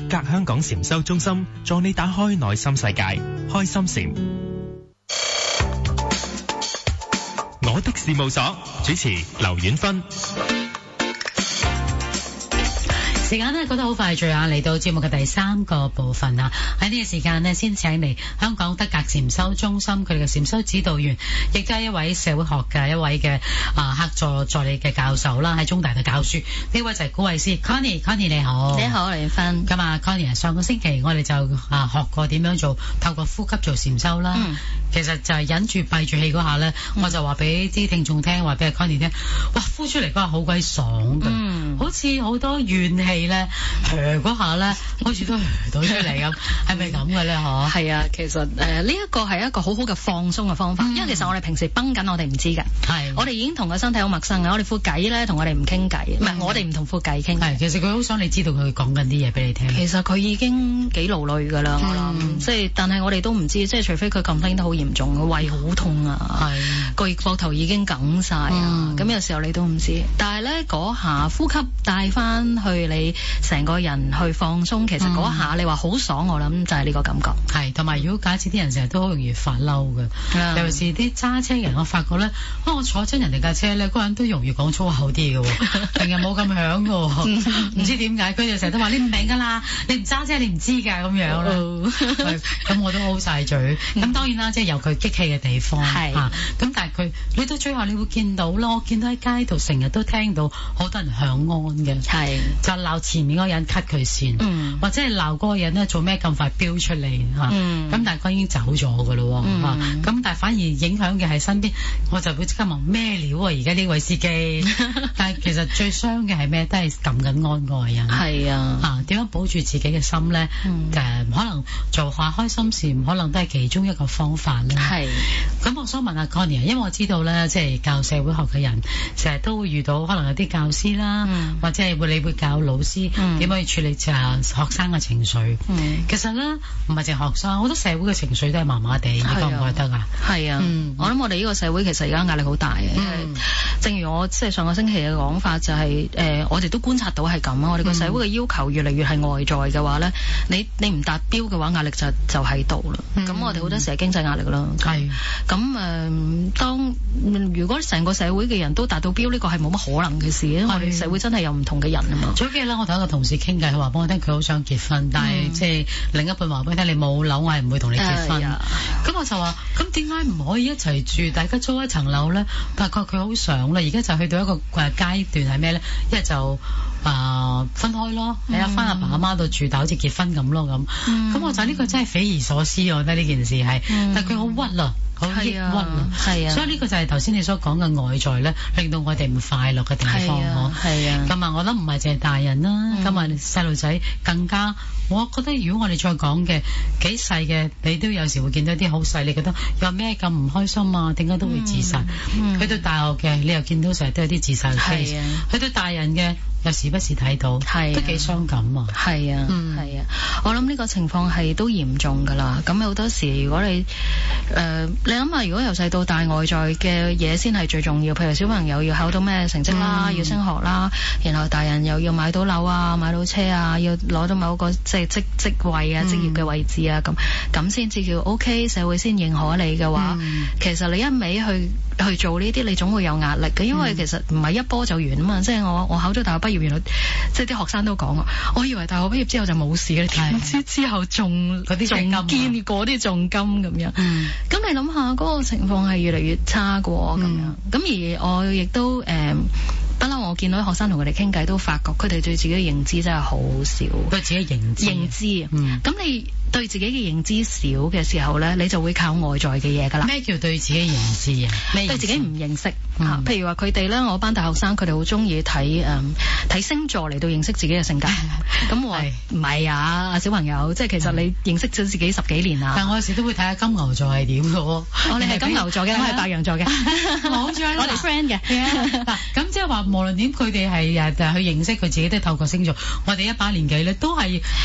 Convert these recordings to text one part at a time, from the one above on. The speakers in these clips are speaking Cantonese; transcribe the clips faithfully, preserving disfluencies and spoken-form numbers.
格香港禪修中心助你打開內心世界，開心禪。我的事務所主持劉婉芬。 時間呢覺得好快脆啊，嚟到節目嘅第三個部分啊。喺呢個時間呢，先請嚟香港德格禪修中心佢哋嘅禪修指導員，亦都係一位社會學嘅一位嘅啊客座助理嘅教授啦，喺中大嘅教書。呢位就係古慧思 Connie，Connie 你好。 你好，李芬。 咁啊 Connie，上個星期我哋就啊學過點樣做透過呼吸做禪修啦。嗯、其實就係忍住閉住氣嗰下呢，嗯、我就話俾啲聽眾聽，話俾阿 Connie 聽，哇呼出嚟嗰下好鬼爽㗎，嗯、好似好多怨氣咧，嗰下咧，好似都到出嚟咁，係咪咁嘅咧？嗬， 係啊，其實誒呢一個係一個好好嘅放鬆嘅方法，嗯、因為其實我哋平時繃緊，我哋唔知嘅，係，我哋已經同個身體好陌生嘅，我哋副偈咧同我哋唔傾偈，唔係、嗯、我哋唔同副偈傾， 係，其實佢好想你知道佢講緊啲嘢俾你聽。 其實佢已經幾勞累㗎啦，嗯、我諗，即係但係我哋都唔知，即係除非佢 complain 得好嚴重，個胃好痛啊，係，個膊頭已經梗晒啊，咁、嗯、有時候你都唔知，但係咧嗰下呼吸帶翻去你成個人去放鬆，其實嗰下你話好爽，我諗就係呢個感覺。係，同埋如果假設啲人成日都好容易發嬲嘅，嗯、尤其是啲揸車人，我發覺咧，啊我坐親人哋架車咧，嗰個人都容易講粗口啲嘅，平日冇咁響嘅，唔知點解佢哋成日都話你唔明㗎啦，你唔揸車你唔知㗎咁樣啦。咁我都 hold 晒嘴。咁當然啦，即係有佢激氣嘅地方係。咁、啊、但係佢你到最後你會見到啦，我見到喺街度成日都聽到好多人響安嘅，係就鬧前面嗰個人 cut 佢線，嗯、或者係鬧嗰個人咧做咩咁快飆出嚟嚇，咁、嗯啊、但係佢已經走咗㗎咯喎，咁、嗯啊、但係反而影響嘅係身邊，我就會即刻問咩料啊？而家呢位司機，但係其實最傷嘅係咩？都係撳緊安嗰個人，係啊，嚇點樣保住自己嘅心咧？誒、嗯呃、可能做下開心禪，可能都係其中一個方法啦。係，咁我想問下 Connie，因為我知道咧，即係教社會學嘅人，成日都會遇到可能有啲教師啦，嗯、或者係會你會教老師點樣去處理就係學生嘅情緒。嗯、其實咧唔係淨係學生，好多社會嘅情緒都係麻麻地，你覺唔覺得啊？係啊，嗯、我諗我哋呢個社會其實而家壓力好大嘅，因為、嗯、正如我即係上個星期嘅講法、就係，就係誒我哋都觀察到係咁啊！我哋個社會嘅要求越嚟越係外在嘅話咧，你你唔達標嘅話，壓力就就喺度啦。咁、嗯、我哋好多時係經濟壓力啦。係咁誒，當如果成個社會嘅人都達到標，呢、呢個係冇乜可能嘅事，因為我哋社會真係有唔同嘅人啊嘛。早幾日咧，我同一個同事傾偈，佢話幫我聽佢好想結婚，但係即係另一半話俾我聽，你冇樓，我係唔會同你結婚。咁、uh, yeah. 我就話，咁點解唔可以一齊住，大家租一層樓咧？大概佢好想啦，而家就去到一個誒階段係咩咧？一係就啊、呃、分開咯，你啊翻阿爸阿媽度住，但好似結婚咁咯咁。咁、嗯、我就呢個真係匪夷所思，我覺得呢件事係，嗯、但係佢好屈啦。好抑鬱啊，係啊，所以呢個就係頭先你所講嘅外在咧，令到我哋唔快樂嘅地方咯。係啊，咁啊，我諗唔係淨係大人啦，咁啊細路仔更加，我覺得如果我哋再講嘅幾細嘅，你都有時會見到啲好細，你覺得有咩咁唔開心啊？點解都會自殺？嗯嗯、去到大學嘅，你又見到成日都有啲自殺嘅 case。去到大人嘅，又時不時睇到，啊、都幾傷感啊。係啊，係、嗯、啊，我諗呢個情況係都嚴重㗎啦。咁好多時如果你誒。呃你諗下，如果由細到大外在嘅嘢先係最重要，譬如小朋友要考到咩成績啦，嗯、要升學啦，然後大人又要買到樓啊、買到車啊，要攞到某個即係職職位啊、職業嘅位置啊，咁咁先至叫 OK， 社會先認可你嘅話，嗯、其實你一味去去做呢啲，你總會有壓力嘅，因為其實唔係一波就完啊嘛。即係我我考咗大學畢業，原來即係啲學生都講，我以為大學畢業之後就冇事嘅，點知之後仲嗰啲仲堅過啲重金咁樣。咁、嗯、你諗下嗰個情況係越嚟越差嘅咁樣。咁、嗯、而我亦都誒不嬲，我見到學生同佢哋傾偈都發覺，佢哋對自己嘅認知真係好少。對自己認知認知啊，嗯，咁你對自己嘅認知少嘅時候咧，你就會靠外在嘅嘢噶啦。咩叫對自己認知啊？對自己唔認識。嗯、譬如話佢哋咧，我班大學生佢哋好中意睇誒睇星座嚟到認識自己嘅性格。咁我唔係啊，小朋友，即係其實你認識咗自己十幾年啦。但我有時都會睇下金牛座係點嘅喎。我哋係金牛座嘅，我係白羊座嘅。我哋 friend 嘅。嗱，咁即係話無論點，佢哋係誒去認識佢自己都係透過星座。我哋一把年紀咧都係好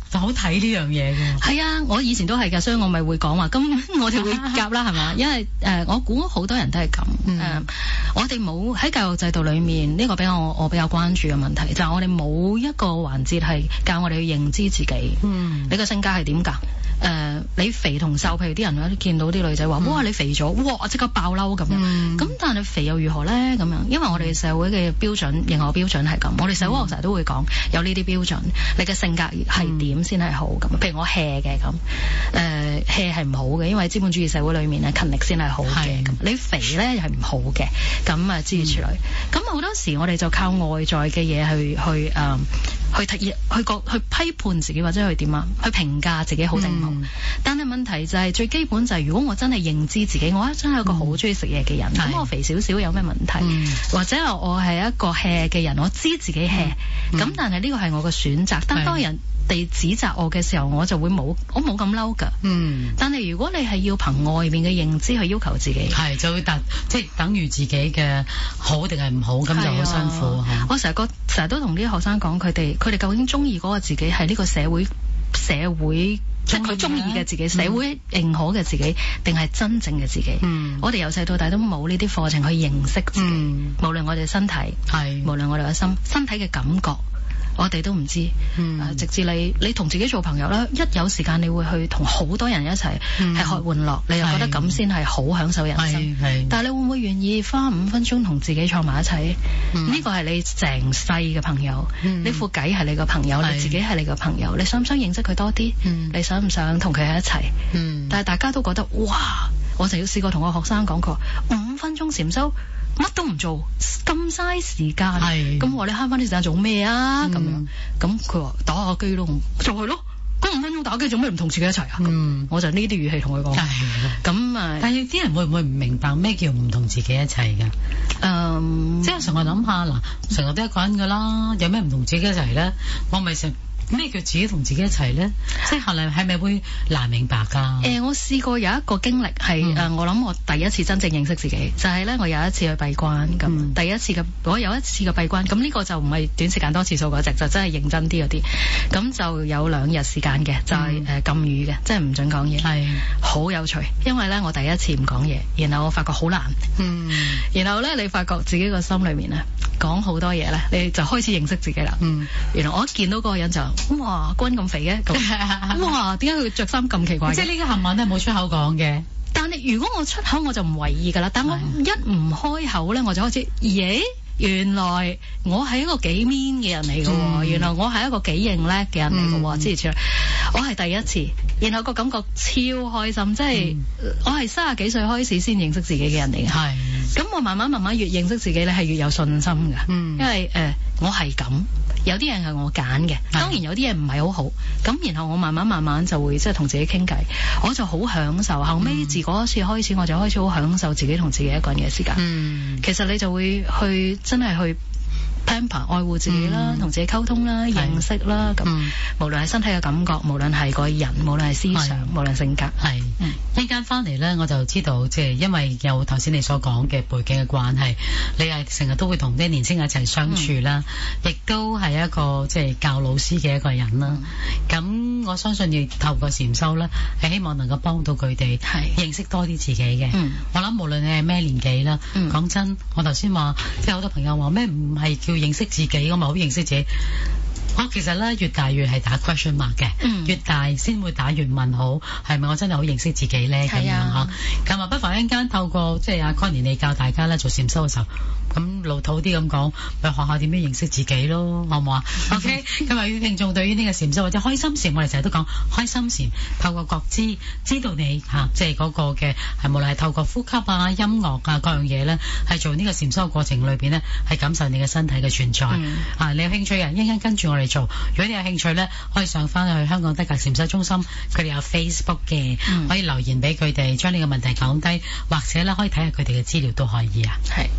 就好睇呢樣嘢嘅。 係啊，我以前都係㗎，所以我咪會講話，咁我哋會夾啦，係嘛？因為誒、呃，我估好多人都係咁。誒、嗯呃，我哋冇喺教育制度裏面呢、這個比較我我比較關注嘅問題，就係、是、我哋冇一個環節係教我哋去認知自己。嗯，你個性格係點㗎？誒、呃，你肥同瘦，譬如啲人咧見到啲女仔話，哇，你肥咗，哇，即刻爆嬲咁樣。咁、嗯、但係肥又如何咧？咁樣，因為我哋社會嘅標準，認可標準係咁。我哋社會學成日都會講有呢啲標準，你嘅性格係點先係好咁。譬如我 hea 嘅咁，誒 hea 係唔好嘅，因為資本主義社會裏面咧勤力先係好嘅。咁你肥咧又係唔好嘅。咁啊諸如此類。咁好、嗯、多時我哋就靠外在嘅嘢去去誒。呃去睇去覺去批判自己或者去點啊，去評價自己好定唔好。嗯、但係問題就係、是、最基本就係、是、如果我真係認知自己，我真係一個好中意食嘢嘅人，咁、嗯、我肥少少有咩問題？嗯、或者我係一個 hea 嘅人，我知自己 hea，咁、嗯、但係呢個係我嘅選擇。當當人哋指責我嘅時候，我就會冇我冇咁嬲㗎。嗯。但係如果你係要憑外面嘅認知去要求自己，係就會等即係等於自己嘅好定係唔好，咁就好辛苦。啊、我成日覺成日都同啲學生講，佢哋佢哋究竟中意嗰個自己係呢個社會社會即係佢中意嘅自己，嗯、社會認可嘅自己，定係真正嘅自己？嗯。我哋由細到大都冇呢啲課程去認識自己，嗯、無論我哋身體係，無論我哋嘅心身體嘅感覺。我哋都唔知，嗯呃、直至你你同自己做朋友啦，一有時間你會去同好多人一齊係喝玩樂，你又覺得咁先係好享受人生。但係你會唔會願意花五分鐘同自己坐埋一齊？呢個係你成世嘅朋友，呢副偈係你個朋友，你自己係你個朋友，你想唔想認識佢多啲？嗯、你想唔想同佢喺一齊？嗯、但係大家都覺得哇！我就要試過同我學生講過五分鐘禪修。乜都唔做，咁嘥時間。係，咁我哋慳翻啲時間做咩啊？咁樣，咁佢話打下機咯，就係咯。嗰五分鐘打機做咩唔同自己一齊啊？嗯，我就呢啲語氣同佢講。係，咁啊，但係啲人會唔會唔明白咩叫唔同自己一齊噶？嗯，即係有時我諗下嗱，成日都一個人噶啦，有咩唔同自己一齊咧？我咪成。咩叫自己同自己一齊咧？即係後來係咪會難明白㗎？誒、呃，我試過有一個經歷係誒、嗯呃，我諗我第一次真正認識自己，就係、是、咧我有一次去閉關咁，嗯、第一次嘅我有一次嘅閉關，咁呢個就唔係短時間多次數嗰隻，就真係認真啲嗰啲。咁就有兩日時間嘅，就係、是、誒、呃、禁語嘅，即係唔準講嘢。係好有趣，因為咧我第一次唔講嘢，然後我發覺好難。嗯，然後咧你發覺自己個心裏面咧講好多嘢咧，你就開始認識自己啦。嗯，原來我一見到嗰個人就。哇，君咁肥嘅，咁哇，點解佢着衫咁奇怪嘅？即係呢啲冚唪唥都係冇出口講嘅。但係如果我出口我就唔為意㗎啦，但我一唔開口咧，我就開始，咦？原來我係一個幾 mean 嘅人嚟嘅，嗯、原來我係一個幾認叻嘅人嚟嘅，之前、嗯、我係第一次，然後個感覺超開心，即係、嗯、我係三十幾歲開始先認識自己嘅人嚟嘅。係，咁我慢慢慢慢越認識自己咧，係越有信心嘅。嗯，因為誒、呃、我係咁，有啲嘢係我揀嘅，當然有啲嘢唔係好好。咁然後我慢慢慢慢就會即係同自己傾偈，我就好享受。後尾自嗰一次開始，我就開始好享受自己同自己一個人嘅時間。嗯，其實你就會去。真係去 pamper 愛護自己啦，同、嗯、自己溝通啦，認識啦，咁、嗯、無論係身體嘅感覺，無論係個人，無論係思想，無論性格，係一間翻嚟咧，我就知道即係因為有頭先你所講嘅背景嘅關係，你係成日都會同啲年青人一齊相處啦，亦、嗯、都係一個即係教老師嘅一個人啦。咁、嗯、我相信要透過禪修咧，係希望能夠幫到佢哋認識多啲自己嘅。嗯、我諗無論你係咩年紀啦，講、嗯、真，我頭先話即係好多朋友話咩唔係叫認識自己，我咪好認識自己。我其實咧越大越係打 question mark 嘅，嗯、越大先會打越問號，係咪我真係好認識自己咧？咁樣嚇，咁啊不妨一陣間透過即係阿 Connie 你教大家咧做禪修嘅時候，咁老土啲咁講，咪學下點樣認識自己咯，好唔好啊？OK，咁啊，聽眾對於呢個禪修或者開心禪，我哋成日都講開心禪，透過覺知知道你嚇，即係嗰個嘅係無論係透過呼吸啊、音樂啊各樣嘢咧，係做呢個禪修嘅過程裏邊咧，係感受你嘅身體嘅存在。嗯、啊，你有興趣嘅人一陣間跟住我哋做。如果你有興趣咧，可以上翻去香港德格禪修中心，佢哋有 Facebook 嘅，嗯、可以留言俾佢哋，將你嘅問題講低，或者咧可以睇下佢哋嘅資料都可以啊。係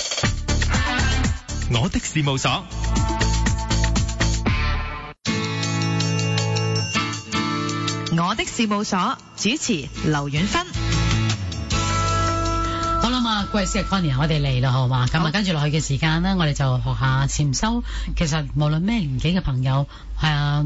我的事務所， 我的事務所主持劉婉芬。 好啦嘛，貴司 Connie，我哋嚟啦，好嘛？咁啊，跟住落去嘅時間咧，我哋就學下禪修。其實無論咩年紀嘅朋友，係啊，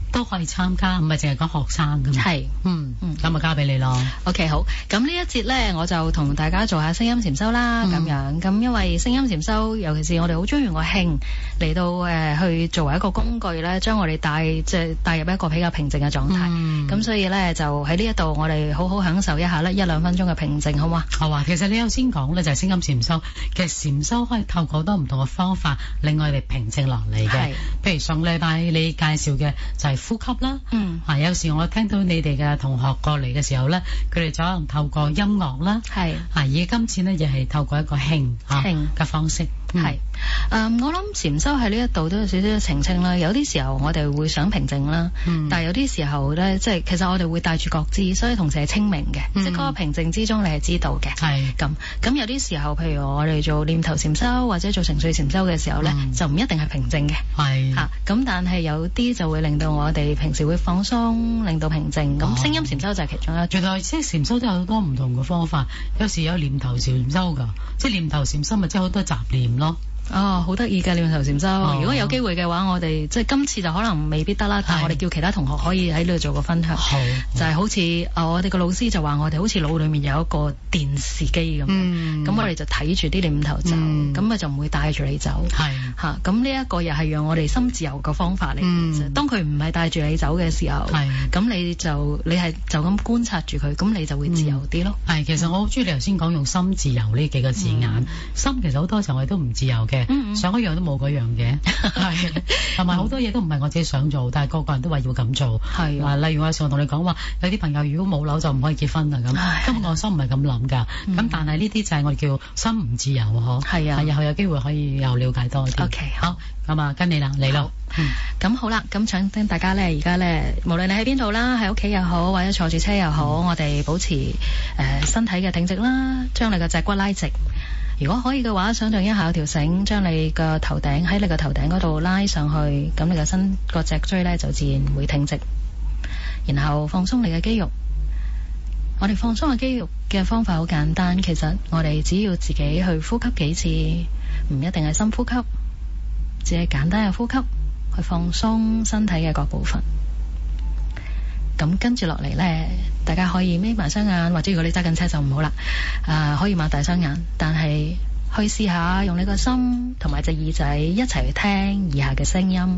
都可以參加，唔係淨係講學生㗎嘛。 係， 嗯嗯，咁啊交俾你咯。 OK， 好，咁呢一節咧，我就同大家做下聲音禪修啦，咁、嗯、樣，咁因為聲音禪修，尤其是我哋好中意個興嚟到誒、呃、去作為一個工具咧，將我哋帶即係帶入一個比較平靜嘅狀態。咁、嗯、所以咧就喺呢一度，我哋好好享受一下咧一兩分鐘嘅平靜，好嘛？好啊， 其實你頭先講咧就係聲音禪修，其實禪修可以透過好多唔同嘅方法令我哋平靜落嚟嘅。譬如上禮拜你介紹嘅就係呼吸啦。嗯。啊，有時我聽到你哋嘅同學過嚟嘅時候咧，佢哋就可能透過音樂啦。係。啊，而今次咧亦係透過一個興啊嘅方式。係。誒、嗯，我諗禪修喺呢一度都有少少澄清啦。有啲時候我哋會想平靜啦，嗯、但係有啲時候咧，即係其實我哋會帶住覺知，所以同時係清明嘅，嗯、即係嗰個平靜之中你係知道嘅。係咁咁有啲時候，譬如我哋做念頭禪修或者做情緒禪修嘅時候咧，嗯、就唔一定係平靜嘅。係吓咁，但係有啲就會令到我哋平時會放鬆，令到平靜。咁聲音禪修就係其中一種。原來即係禪修都有好多唔同嘅方法，有時有念頭禪修噶，即係念頭禪修咪即係好多雜念咯。哦，好得意嘅念頭禪修。哦、如果有機會嘅話，我哋即係今次就可能未必得啦，但係我哋叫其他同學可以喺呢度做個分享。好，就係好似啊，我哋個老師就話我哋好似腦裏面有一個電視機咁，咁、嗯、我哋就睇住啲念頭走，咁咪、嗯、就唔會帶住你走。係吓，咁呢一個又係讓我哋心自由嘅方法嚟嘅。嗯、當佢唔係帶住你走嘅時候，咁是你就你係就咁觀察住佢，咁你就會自由啲咯。係、嗯，其實我好中意你頭先講用心自由呢幾個字眼。嗯、心其實好多時候我哋都唔自由嘅。嗯嗯想一樣都冇嗰樣嘅，係同埋好多嘢都唔係我自己想做，但係個個人都話要咁做。係啊，例如我有時候同你講話，有啲朋友如果冇樓就唔可以結婚啦咁，根本我心唔係咁諗㗎。咁、嗯、但係呢啲就係我哋叫心唔自由嗬。係啊，日後有機會可以又了解多啲。OK， 好，咁啊跟你啦，嚟咯。咁、嗯、好啦，咁想聽大家咧，而家咧，無論你喺邊度啦，喺屋企又好，或者坐住車又好，嗯、我哋保持誒、呃、身體嘅挺直啦，將你個脊骨拉直。如果可以嘅話，想象一下有條繩將你個頭頂喺你個頭頂嗰度拉上去，咁你個身個脊椎咧就自然會挺直。然後放鬆你嘅肌肉。我哋放鬆嘅肌肉嘅方法好簡單，其實我哋只要自己去呼吸幾次，唔一定係深呼吸，只係簡單嘅呼吸去放鬆身體嘅各部分。咁跟住落嚟呢，大家可以眯埋雙眼，或者如果你揸緊車就唔好啦，啊、呃、可以擘大雙眼，但係去試下用你個心同埋隻耳仔一齊去聽以下嘅聲音。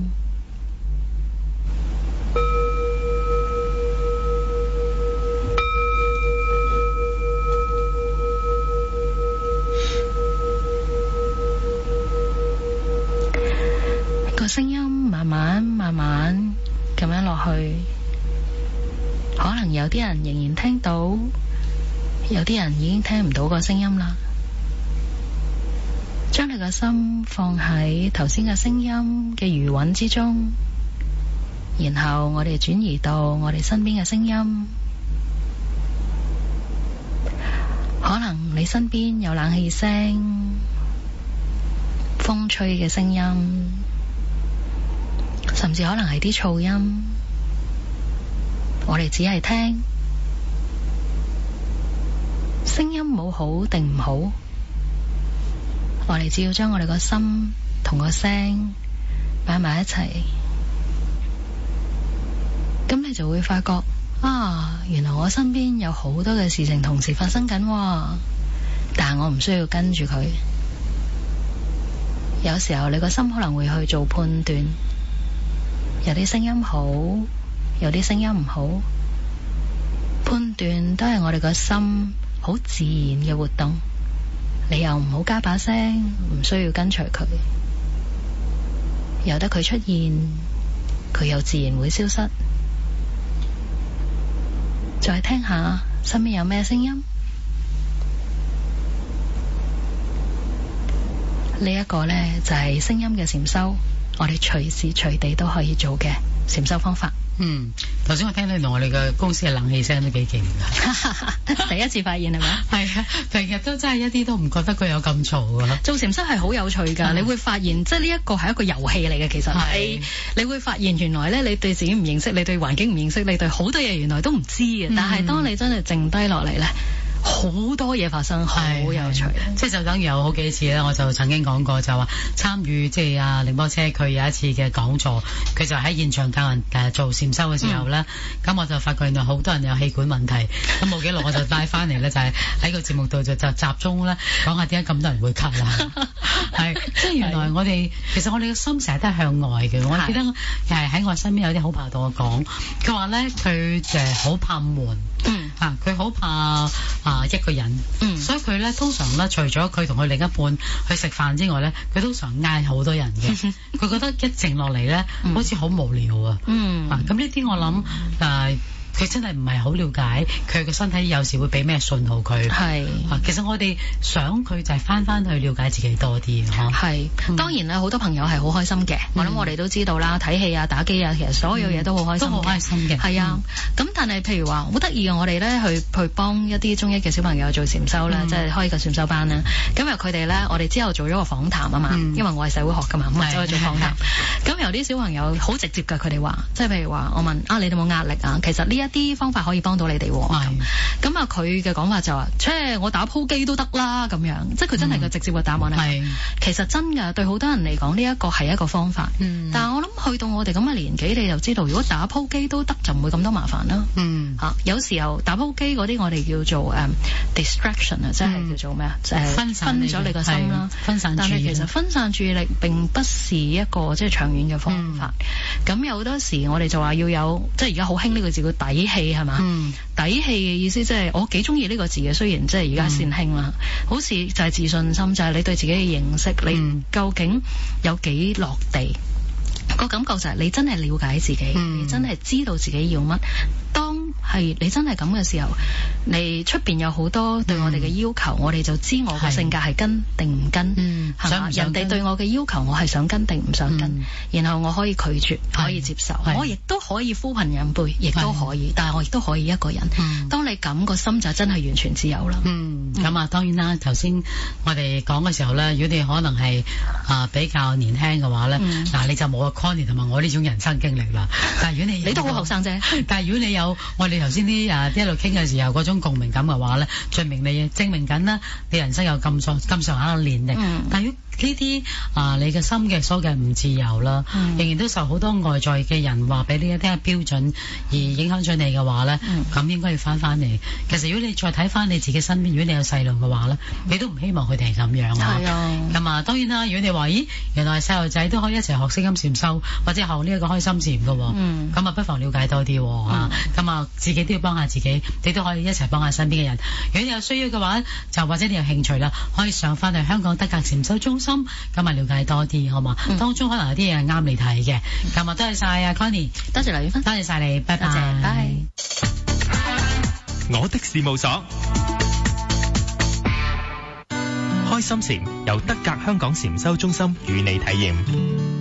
個聲音慢慢慢慢咁樣落去。可能有啲人仍然聽到，有啲人已經聽唔到個聲音啦。將你個心放喺頭先嘅聲音嘅餘韻之中，然後我哋轉移到我哋身邊嘅聲音。可能你身邊有冷氣聲、風吹嘅聲音，甚至可能係啲噪音。我哋只係聽聲音，冇好定唔好，我哋只要將我哋個心同個聲擺埋一齊，咁你就會發覺啊，原來我身邊有好多嘅事情同時發生緊，但係我唔需要跟住佢。有時候你個心可能會去做判斷，有啲聲音好，有啲聲音唔好，判斷都係我哋個心好自然嘅活動。你又唔好加把聲，唔需要跟隨佢，由得佢出現，佢又自然會消失。再聽下身邊有咩聲音，呢一個呢，就係聲音嘅禪修，我哋隨時隨地都可以做嘅禪修方法。嗯，頭先我聽到同我哋嘅公司嘅冷氣聲都幾勁噶，第一次發現係咪？係啊，平日都真係一啲都唔覺得佢有咁嘈噶。做禪修係好有趣噶，嗯、你會發現即係呢一個係一個遊戲嚟嘅。其實係你，你會發現原來咧，你對自己唔認識，你對環境唔認識，你對好多嘢原來都唔知嘅。嗯、但係當你真係靜低落嚟咧， 好多嘢發生，好有趣。 即係就等於有好幾次咧，我就曾經講過就話參與即係阿寧波車佢有一次嘅講座，佢就喺現場教人誒做禪修嘅時候咧，咁、嗯、我就發覺原來好多人有氣管問題，咁冇幾耐我就帶翻嚟咧，就係喺個節目度就就集中咧講下點解咁多人會咳啦，係即係原來我哋其實我哋嘅心成日都係向外嘅，我記得係喺我身邊有啲好朋友同我講，佢話咧佢誒好怕悶，嗯嚇佢好怕啊一個人，嗯，所以佢咧通常咧除咗佢同佢另一半去食飯之外咧，佢通常嗌好多人嘅，佢覺得一靜落嚟咧，好似好無聊啊，嗯，啊咁呢啲我諗誒。佢真係唔係好了解佢個身體有時會俾咩信號佢，係啊，其實我哋想佢就係翻翻去了解自己多啲嚇，係、 嗯、當然啦，好多朋友係好開心嘅、嗯，我諗我哋都知道啦，睇戲啊、打機啊，其實所有嘢都好開心，都好開心嘅，係啊。咁、嗯、但係譬如話好得意嘅，我哋咧去去幫一啲中一嘅小朋友做禪修啦、嗯，即係開個禪修班啦。咁由佢哋咧，我哋之後做咗個訪談啊嘛、嗯，因為我係社會學噶嘛，咁啊走去做訪談。咁由啲小朋友好直接㗎，佢哋話，即係譬如話，我問啊，你哋有冇壓力啊？其實呢一啲方法可以幫到你哋喎。咁啊，佢嘅講法就話，即係我打鋪機都得啦，咁樣，即係佢真係個直接嘅答案係、嗯。其實真㗎，對好多人嚟講，呢一個係一個方法。嗯、但係我諗去到我哋咁嘅年紀，你就知道，如果打鋪機都得，就唔會咁多麻煩啦。嗯。嚇、啊，有時候打鋪機嗰啲，我哋叫做誒、um, distraction 啊、嗯，即係叫做咩啊？誒、呃，分分咗你個心啦，分散注意力。但係其實分散注意力並不是一個即係長遠嘅方法。咁、嗯、有好多時我哋就話要有，即係而家好興呢個字叫底氣係嘛？嗯。底氣嘅意思即係我幾中意呢個字嘅，雖然即係而家先興啦。好似就係自信心，就係、是、你對自己嘅認識，嗯、你究竟有幾落地？個感覺就係你真係了解自己，嗯、你真係知道自己要乜。當係你真係咁嘅時候，你出邊有好多對我哋嘅要求，嗯、我哋就知我嘅性格係跟定唔跟，係嘛？人哋對我嘅要求，我係想跟定唔想跟、嗯，然後我可以拒絕，可以接受，我亦都可以呼朋引輩，亦都可以，但係我亦都可以一個人。嗯、當你咁個心就真係完全自由啦。嗯，咁、嗯、啊，當然啦，頭先我哋講嘅時候咧，如果你可能係啊、呃、比較年輕嘅話咧，嗱、嗯、你就冇阿 Connie 同埋我呢種人生經歷啦。但係如果你你都好後生啫，但係如果你有我哋頭先啲啊一路傾嘅時候嗰種共鳴感嘅話咧，證明你證明緊啦，你人生有咁上咁上下嘅年齡。嗯、但係如果呢啲啊你嘅心嘅所嘅唔自由啦、嗯，仍然都受好多外在嘅人話俾你一聽嘅標準而影響咗你嘅話咧，咁、嗯、應該要翻翻嚟。其實如果你再睇翻你自己身邊，如果你有細路嘅話咧，你都唔希望佢哋係咁樣啊。係啊。咁啊，當然啦，如果你話咦，原來細路仔都可以一齊學識音禪修，或者學呢一個開心禪嘅，咁、嗯、啊不妨了解多啲嚇。咁、嗯、啊，自己都要幫下自己，你都可以一齊幫下身邊嘅人。如果你有需要嘅話，就或者你有興趣啦，可以上翻去香港德格禪修中心，咁啊了解多啲，好嘛、嗯？當中可能有啲嘢啱你睇嘅。咁啊，多謝晒啊 Connie，多謝劉婉芬，多謝晒你，拜拜，多謝，拜。 我的事務所，開心禪由德格香港禪修中心與你體驗。